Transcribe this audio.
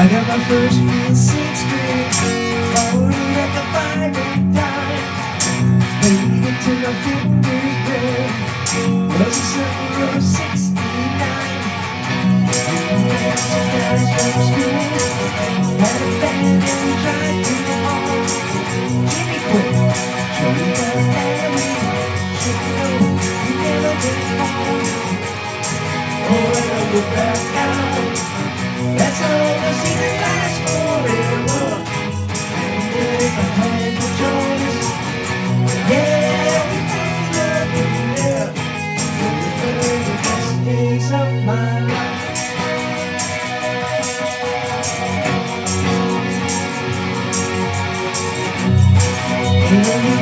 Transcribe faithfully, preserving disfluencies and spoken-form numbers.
got my first real six string, borrowed it at the five and dime. Played it till my fingers bled. Was the summer of sixty-nine. Had some guys from school, had a band and we tried to all. Jimmy quit, Joey got married. Should know you never get home. Oh, when I look back now, that's all I see that lasts forever. And if I had the choice, yeah, everything up in there. Those were the best days of my life. And